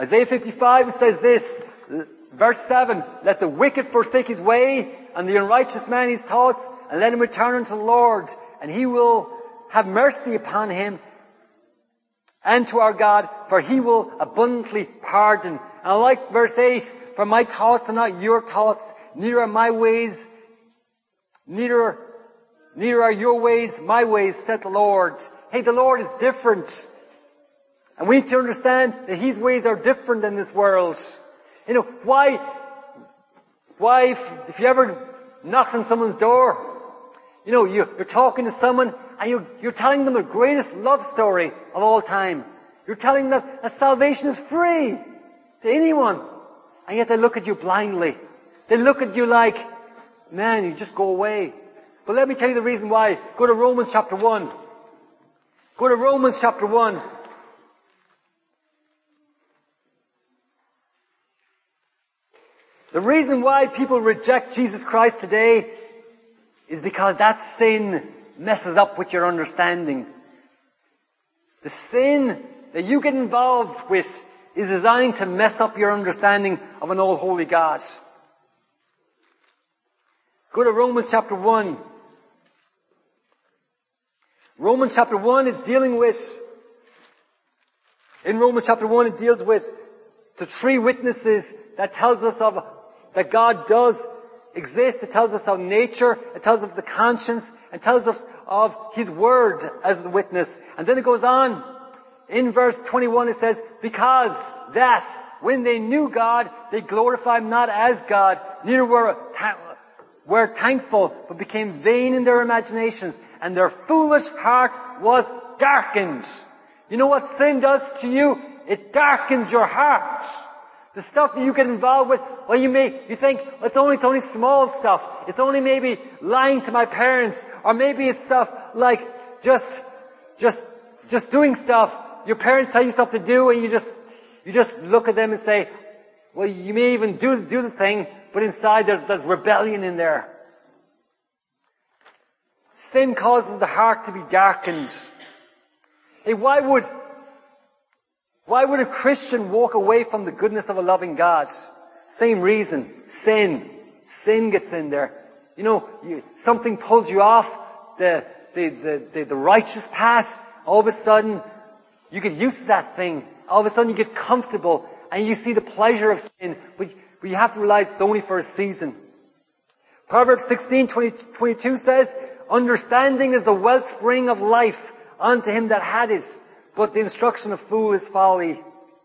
Isaiah 55 says this, verse 7, let the wicked forsake his way, and the unrighteous man his thoughts, and let him return unto the Lord, and he will have mercy upon him, and to our God, for he will abundantly pardon. And I like verse 8, for my thoughts are not your thoughts, neither are my ways, neither are your ways my ways, said the Lord. Hey, the Lord is different. And we need to understand that his ways are different in this world. You know, why if you ever knocked on someone's door, you know, you're talking to someone and you're telling them the greatest love story of all time. You're telling them that salvation is free to anyone. And yet they look at you blindly. They look at you like, man, you just go away. But let me tell you the reason why. Go to Romans chapter 1. Go to Romans chapter 1. The reason why people reject Jesus Christ today is because that sin messes up with your understanding. The sin that you get involved with is designed to mess up your understanding of an all-holy God. Go to Romans chapter 1. Romans chapter 1 is dealing with, in Romans chapter 1 it deals with the three witnesses that tells us of, that God does exist. It tells us of nature, it tells us of the conscience, it tells us of his word as the witness. And then it goes on, in verse 21 it says, because that when they knew God, they glorified him not as God, neither were thankful, but became vain in their imaginations, and their foolish heart was darkened. You know what sin does to you? It darkens your heart. The stuff that you get involved with, well, you think, it's only small stuff. It's only maybe lying to my parents, or maybe it's stuff like just doing stuff. Your parents tell you stuff to do, and you just look at them and say, well, you may even do the thing, but inside there's rebellion in there. Sin causes the heart to be darkened. Hey, why would a Christian walk away from the goodness of a loving God? Same reason. Sin. Sin gets in there. You know, something pulls you off the righteous path. All of a sudden, you get used to that thing. All of a sudden, you get comfortable and you see the pleasure of sin. But you have to realize it's only for a season. Proverbs 16:22 says, understanding is the wellspring of life unto him that had it, but the instruction of fool is folly.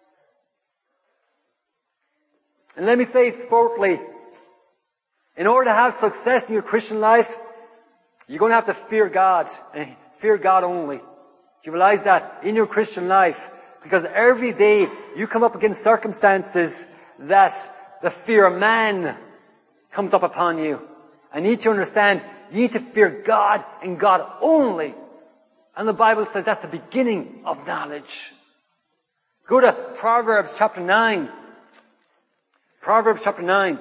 And let me say fourthly, in order to have success in your Christian life, you're going to have to fear God, and fear God only. Do you realize that in your Christian life? Because every day you come up against circumstances that the fear of man comes up upon you. I need to understand, you need to fear God and God only. And the Bible says that's the beginning of knowledge. Go to Proverbs chapter 9. Proverbs chapter 9.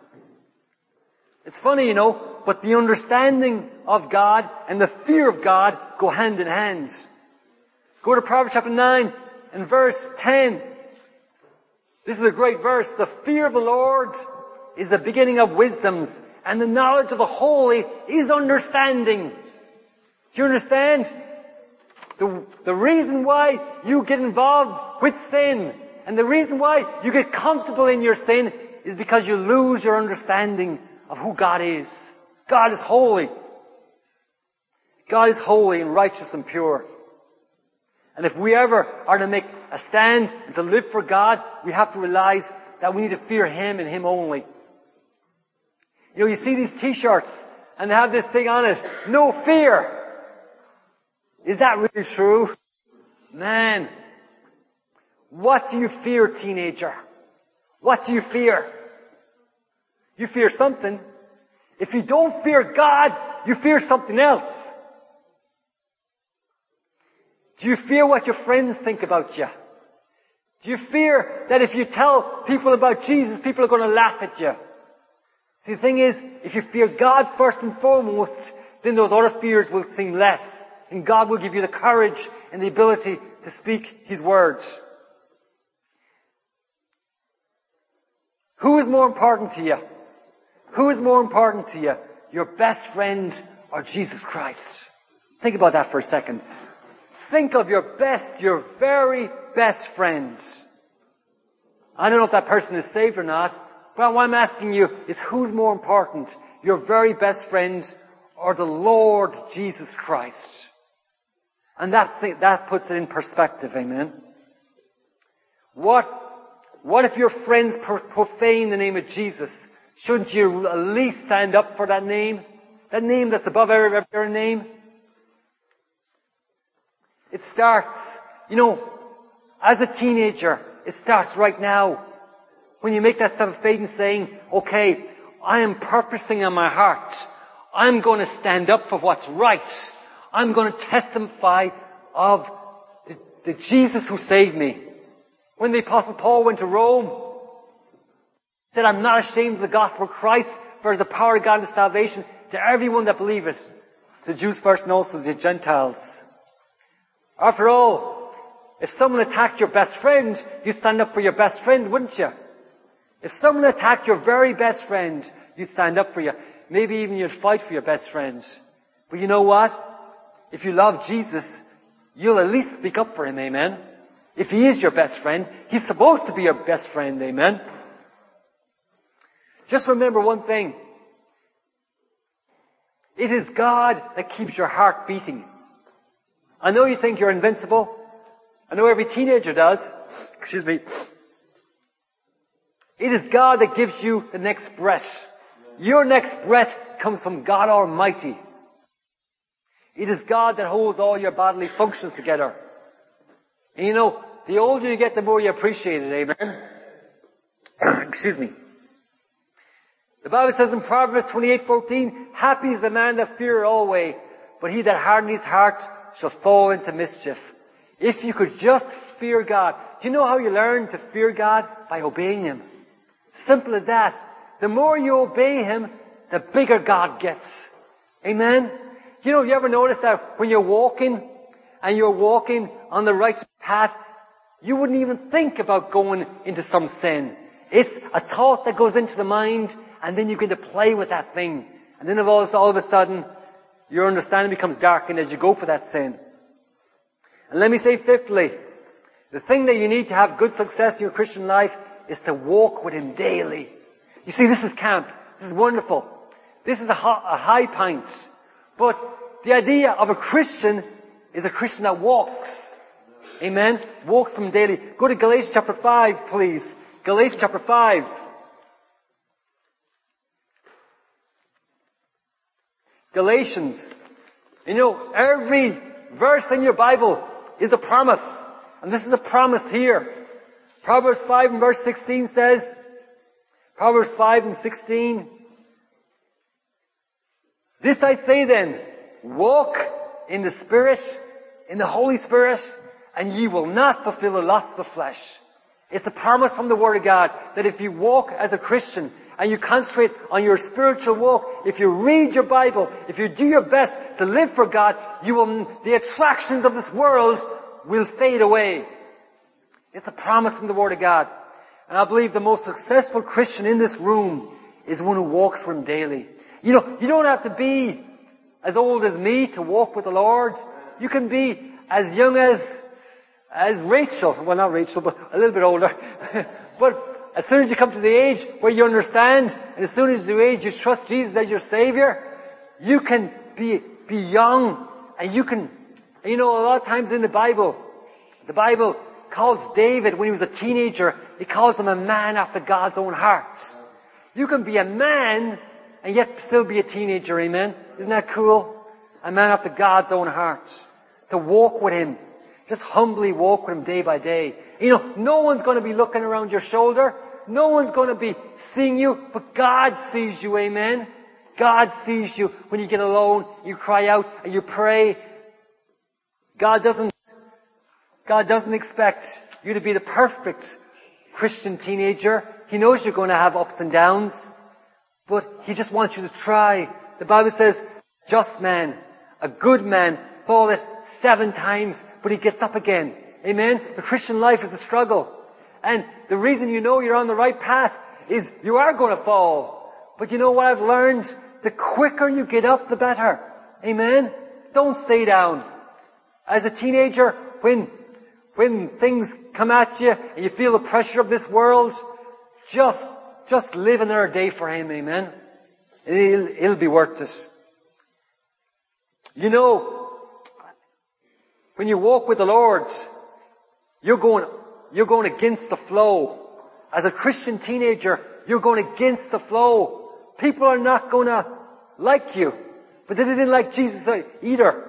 It's funny, you know, but the understanding of God and the fear of God go hand in hand. Go to Proverbs chapter 9 and verse 10. This is a great verse. The fear of the Lord is the beginning of wisdoms, and the knowledge of the holy is understanding. Do you understand? The reason why you get involved with sin, and the reason why you get comfortable in your sin, is because you lose your understanding of who God is. God is holy. God is holy and righteous and pure. And if we ever are to make a stand and to live for God, we have to realize that we need to fear him and him only. You know, you see these t-shirts and they have this thing on it, no fear. Is that really true? Man, what do you fear, teenager? What do you fear? You fear something. If you don't fear God, you fear something else. Do you fear what your friends think about you? Do you fear that if you tell people about Jesus, people are going to laugh at you? See, the thing is, if you fear God first and foremost, then those other fears will seem less. And God will give you the courage and the ability to speak his words. Who is more important to you? Who is more important to you? Your best friend or Jesus Christ? Think about that for a second. Think of your very best friend. I don't know if that person is saved or not, but what I'm asking you is who's more important? Your very best friend or the Lord Jesus Christ? And that puts it in perspective, amen? What if your friends profane the name of Jesus? Shouldn't you at least stand up for that name? That name that's above every other name? It starts, as a teenager, it starts right now. When you make that step of faith and saying, okay, I am purposing in my heart. I'm going to stand up for what's right. I'm going to testify of the Jesus who saved me. When the Apostle Paul went to Rome, he said, I'm not ashamed of the gospel of Christ, for the power of God to salvation to everyone that believeth, to the Jews first and also to the Gentiles. After all, if someone attacked your best friend, you'd stand up for your best friend, wouldn't you? If someone attacked your very best friend, you'd stand up for you. Maybe even you'd fight for your best friend. But you know what? If you love Jesus, you'll at least speak up for him, amen? If he is your best friend, he's supposed to be your best friend, amen? Just remember one thing. It is God that keeps your heart beating. I know you think you're invincible. I know every teenager does. Excuse me. It is God that gives you the next breath. Your next breath comes from God Almighty. It is God that holds all your bodily functions together. And the older you get, the more you appreciate it, amen? Excuse me. The Bible says in Proverbs 28:14, happy is the man that feareth always, but he that hardeneth his heart shall fall into mischief. If you could just fear God. Do you know how you learn to fear God? By obeying him. Simple as that. The more you obey him, the bigger God gets. Amen? You ever notice that when you're walking, and you're walking on the right path, you wouldn't even think about going into some sin. It's a thought that goes into the mind, and then you begin to play with that thing. And then all of a sudden, your understanding becomes darkened as you go for that sin. And let me say fifthly, the thing that you need to have good success in your Christian life is to walk with him daily. You see, this is camp. This is wonderful. This is a high point. But the idea of a Christian is a Christian that walks. Amen? Walks from daily. Go to Galatians chapter 5, please. Galatians chapter 5. Galatians. Every verse in your Bible is a promise. And this is a promise here. Proverbs 5 and verse 16 says, Proverbs 5 and 16, this I say then, walk in the Spirit, in the Holy Spirit, and ye will not fulfill the lust of the flesh. It's a promise from the Word of God that if you walk as a Christian and you concentrate on your spiritual walk, if you read your Bible, if you do your best to live for God, the attractions of this world will fade away. It's a promise from the Word of God. And I believe the most successful Christian in this room is one who walks with him daily. You don't have to be as old as me to walk with the Lord. You can be as young as Rachel. Well, not Rachel, but a little bit older. But as soon as you come to the age where you understand, and as soon as you age you trust Jesus as your Savior, you can be young, and you can, a lot of times in the Bible calls David, when he was a teenager, it calls him a man after God's own heart. You can be a man and yet still be a teenager, amen? Isn't that cool? A man after God's own heart. To walk with him. Just humbly walk with him day by day. No one's going to be looking around your shoulder. No one's going to be seeing you, but God sees you, amen? God sees you when you get alone, you cry out and you pray. God doesn't expect you to be the perfect Christian teenager. He knows you're going to have ups and downs, but he just wants you to try. The Bible says, just man, a good man, falleth 7 times, but he gets up again. Amen? The Christian life is a struggle. And the reason you know you're on the right path is you are going to fall. But you know what I've learned? The quicker you get up, the better. Amen? Don't stay down. As a teenager, when things come at you and you feel the pressure of this world, just live another day for Him. Amen? It'll be worth it. You know, when you walk with the Lord, you're going against the flow. As a Christian teenager, you're going against the flow. People are not going to like you, but they didn't like Jesus either.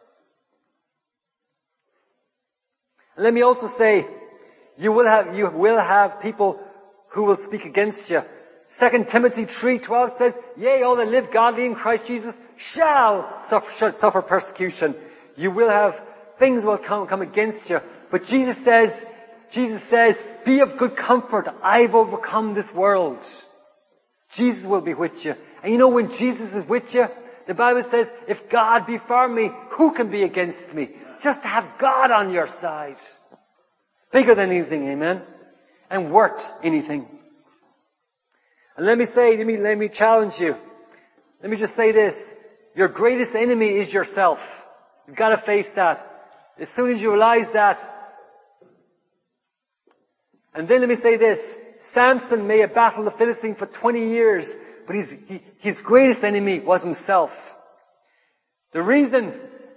And let me also say, you will have people who will speak against you. 2 Timothy 3:12 says, "Yea, all that live godly in Christ Jesus shall suffer persecution." You will have things will come against you. But Jesus says, "Be of good comfort. I've overcome this world." Jesus will be with you. And you know, when Jesus is with you, the Bible says, if God be for me, who can be against me? Just to have God on your side. Bigger than anything, amen? And worth anything. And let me challenge you. Let me just say this. Your greatest enemy is yourself. You've got to face that. As soon as you realize that. And then let me say this. Samson may have battled the Philistine for 20 years, but his greatest enemy was himself. The reason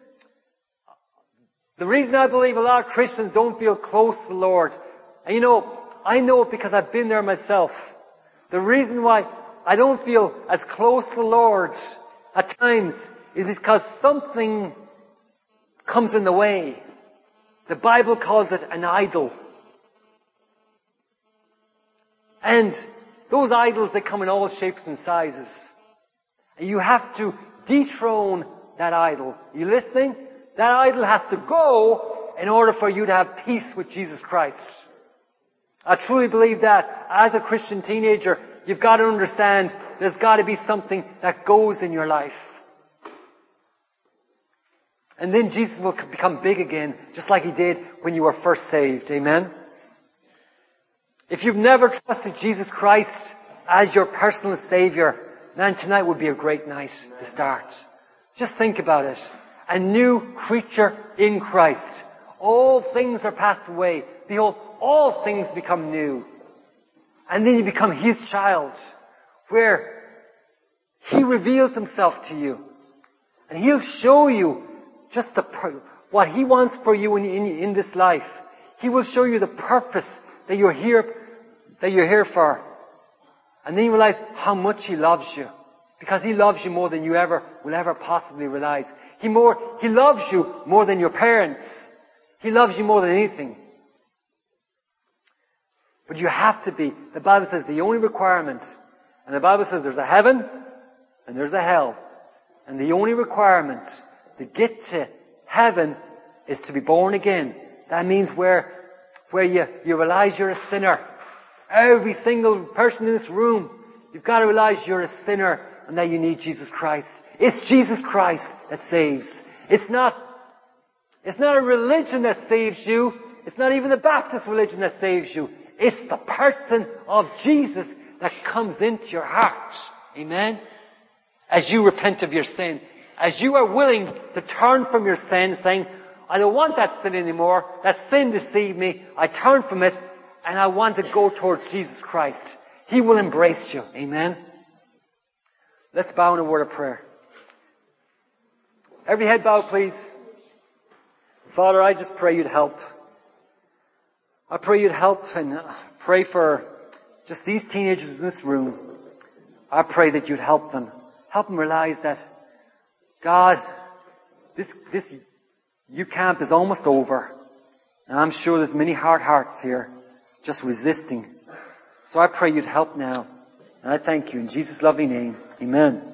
I believe a lot of Christians don't feel close to the Lord, and you know, I know it because I've been there myself. The reason why I don't feel as close to the Lord at times is because something comes in the way. The Bible calls it an idol. And those idols, they come in all shapes and sizes. And you have to dethrone that idol. Are you listening? That idol has to go in order for you to have peace with Jesus Christ. I truly believe that as a Christian teenager, you've got to understand there's got to be something that goes in your life. And then Jesus will become big again, just like He did when you were first saved. Amen? If you've never trusted Jesus Christ as your personal Savior, man, tonight would be a great night to start. Just think about it. A new creature in Christ. All things are passed away. Behold, all things become new. And then you become His child, where He reveals Himself to you. And He'll show you just what He wants for you in this life. He will show you the purpose that you're here for. And then you realize how much He loves you. Because He loves you more than you will ever possibly realize. He loves you more than your parents. He loves you more than anything. But you have to be. The Bible says the only requirement, and the Bible says there's a heaven and there's a hell. And the only requirement to get to heaven is to be born again. That means where you realize you're a sinner. Every single person in this room, you've got to realize you're a sinner and that you need Jesus Christ. It's Jesus Christ that saves. It's not a religion that saves you. It's not even the Baptist religion that saves you. It's the person of Jesus that comes into your heart. Amen? As you repent of your sin. As you are willing to turn from your sin, saying, I don't want that sin anymore. That sin deceived me. I turn from it and I want to go towards Jesus Christ. He will embrace you. Amen? Let's bow in a word of prayer. Every head bowed, please. Father, I just pray You'd help. I pray You'd help and pray for just these teenagers in this room. I pray that You'd help them. Help them realize that, God, this youth camp is almost over. And I'm sure there's many hard hearts here just resisting. So I pray You'd help now. And I thank You in Jesus' lovely name. Amen.